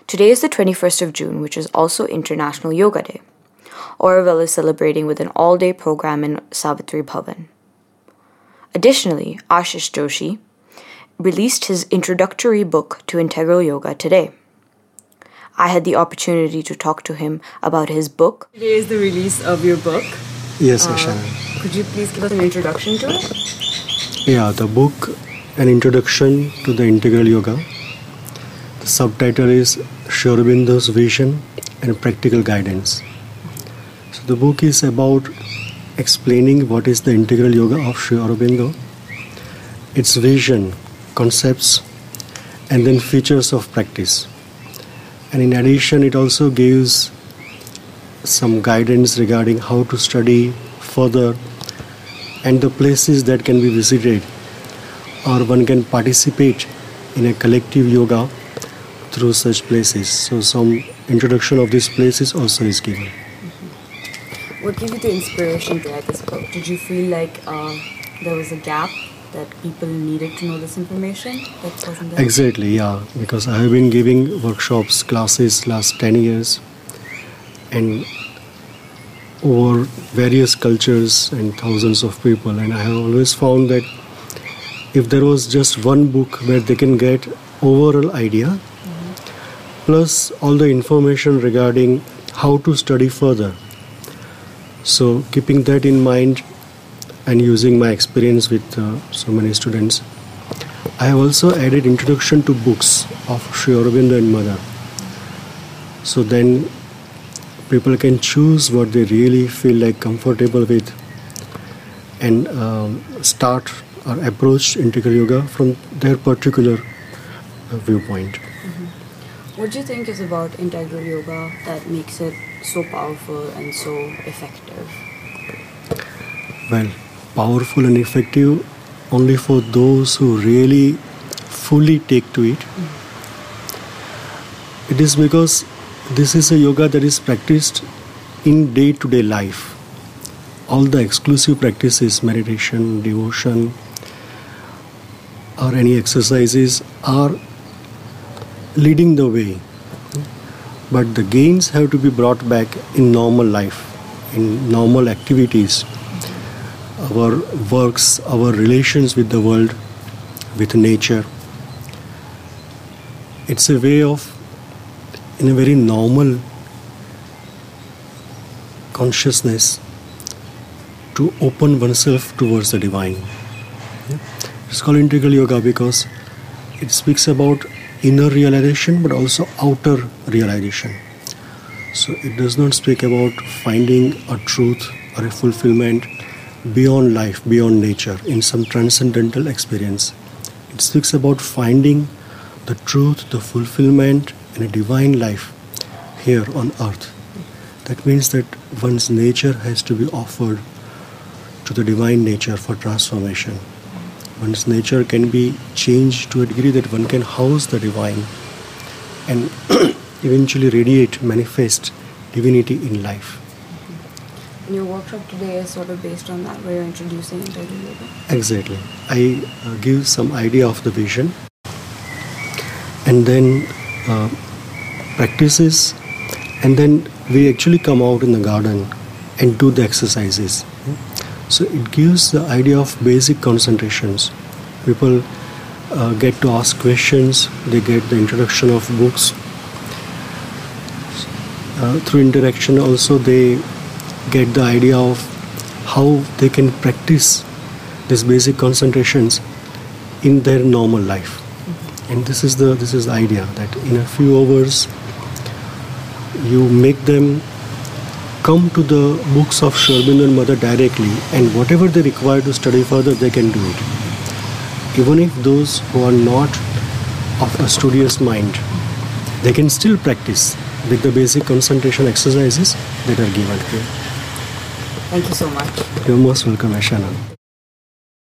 Today is the 21st of June, which is also International Yoga Day. Auroville is celebrating with an all-day program in Savitri Bhavan. Additionally, Ashish Joshi released his introductory book to integral yoga today. I had the opportunity to talk to him about his book. Today is the release of your book. Yes, Ashana. Could you please give us an introduction to it? Yeah, the book, An Introduction to the Integral Yoga. The subtitle is Sri Aurobindo's Vision and Practical Guidance. So the book is about explaining what is the integral yoga of Sri Aurobindo, its vision, concepts, and then features of practice. And in addition, it also gives some guidance regarding how to study further and the places that can be visited, or one can participate in a collective yoga through such places. So some introduction of these places also is given. What gave you the inspiration to write this book? Did you feel like there was a gap that people needed to know this information that wasn't there? Exactly, yeah. Because I have been giving workshops, classes last 10 years and over various cultures and thousands of people. And I have always found that if there was just one book where they can get overall idea, plus all the information regarding how to study further. So keeping that in mind and using my experience with so many students, I have also added introduction to books of Sri Aurobindo and Mother. So then people can choose what they really feel like comfortable with and start or approach integral yoga from their particular viewpoint. What do you think is about integral yoga that makes it so powerful and so effective? Well, powerful and effective only for those who really fully take to it. It is because this is a yoga that is practiced in day-to-day life. All the exclusive practices, meditation, devotion, or any exercises are leading the way. But the gains have to be brought back in normal life, in normal activities, our works, our relations with the world, with nature. It's a way of, in a very normal consciousness, to open oneself towards the divine. It's called integral yoga because it speaks about inner realization but also outer realization. So it does not speak about finding a truth or a fulfillment beyond life, beyond nature, in some transcendental experience. It speaks about finding the truth, the fulfillment in a divine life here on earth. That means that one's nature has to be offered to the divine nature for transformation. One's nature can be changed to a degree that one can house the divine and eventually radiate, manifest divinity in life. And your workshop today is sort of based on that, where you're introducing integral yoga? Exactly. I give some idea of the vision and then practices, and then we actually come out in the garden and do the exercises. So it gives the idea of basic concentrations. People get to ask questions, they get the introduction of books. Through interaction also they get the idea of how they can practice these basic concentrations in their normal life. And this is the idea, that in a few hours you make them come to the books of Sri Aurobindo and Mother directly, and whatever they require to study further, they can do it. Even if those who are not of a studious mind, they can still practice with the basic concentration exercises that are given here. Thank you so much. You're most welcome, Ashana.